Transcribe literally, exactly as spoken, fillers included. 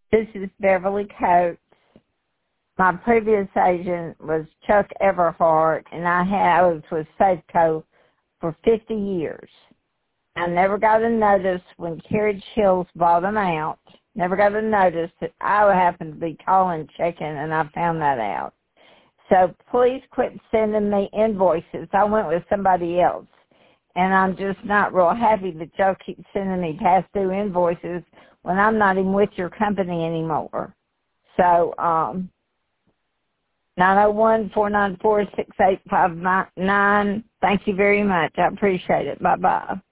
This is Beverly Coates. My previous agent was Chuck Everhart, and I, had, I was with Safeco for fifty years. I never got a notice when Carriage Hills bought them out. Never got a notice that I happened to be calling, checking, and I found that out. So please quit sending me invoices. I went with somebody else, and I'm just not real happy that y'all keep sending me past due invoices when I'm not even with your company anymore. So, um, nine oh one, four nine four, six eight five nine. Thank you very much. I appreciate it. Bye-bye.